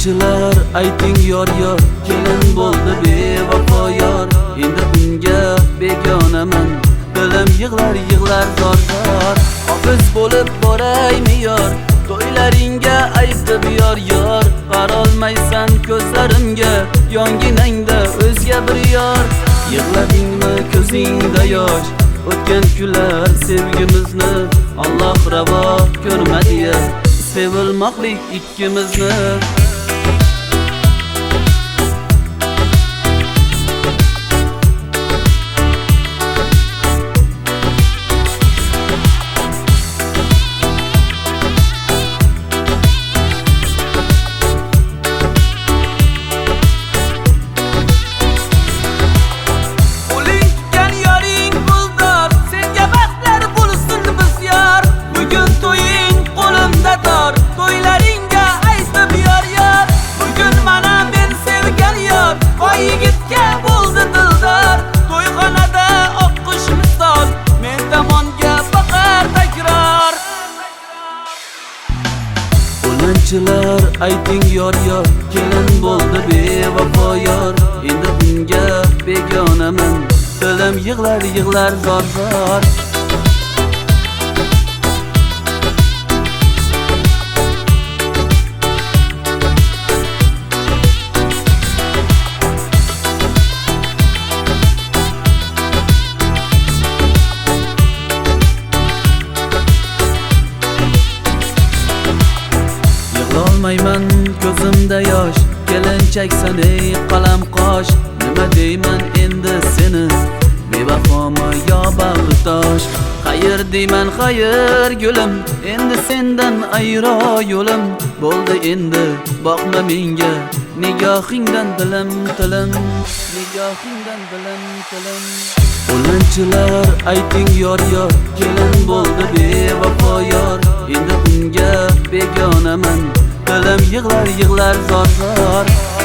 Olanchilar ayting yor yor, kelin bo'ldi bevafo yor. Endi unga begonaman, dilim yig'lar yig'lar zor zor. Hofiz bo'lib boraymi yor, to'ylaringga aytib yor yor. Qarolmaysan ko'zlarimga, yonginangda o'zga bir yor. Yig'ladingmi ko'zingda yosh, o'tgan kunlar sevgimizni Alloh ravo ko'rmadi-ya, sevilmoqlik ikkimizni. Olanchilar ayting yor yor, kelin bo'ldi bevafo yor. Endi unga begonaman, dilim yig'lar yig'lar zor zor. Olmayman ko'zimda yosh, kelinchaksan ey qalam qosh. Nima deyman endi seni, bevafomi yo bag'ritosh? Xayr deyman xayr gulim, endi sendan ayro yo'lim. Bo'ldi endi boqma menga, nigohingdan dilim tilim, nigohingdan dilim tilim. Olanchilar ayting yor yor, kelin bo'ldi bevafo yor. Endi unga begonaman, dilim yig'lar yig'lar zor zor.